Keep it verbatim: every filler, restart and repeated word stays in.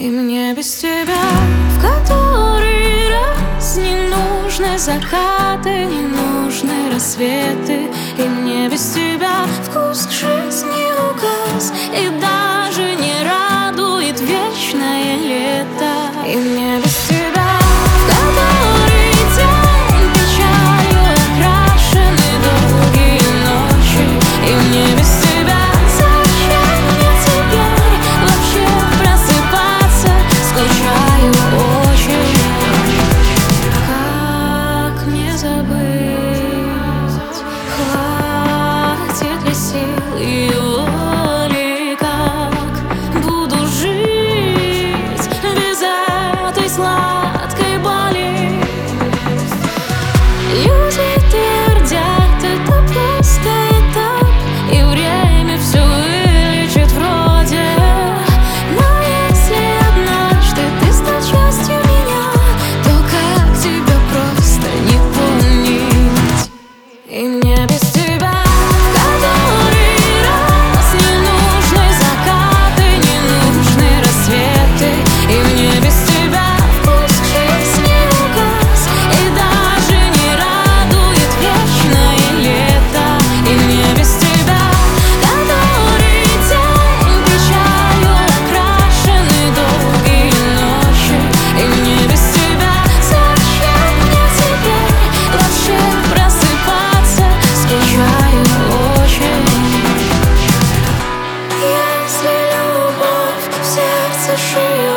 И мне без тебя в который раз не нужны закаты, не нужны рассветы. И мне без тебя вкус к жизни угас, и даже не радует вечное лето. И мне без тебя в который день печалью окрашены долгие ночи. И мне без тебя зачем мне теперь вообще просыпаться? Скучаю очень. Как мне забыть? Хватит ли сил и воли? Как буду жить без этой сладкой боли? Люди твердят, это просто этап, и время все вылечит вроде. Но если однажды ты стал частью меня, то как тебя просто не помнить? И мне без тебя в который раз не нужны закаты, не нужны рассветы. И мне без тебя вкус к жизни угас, и даже не радует вечное лето. И мне без тебя который день печалью окрашены долгие ночи. И мне без тебя зачем мне теперь вообще просыпаться? Скучаю очень. Если любовь в сердце шире,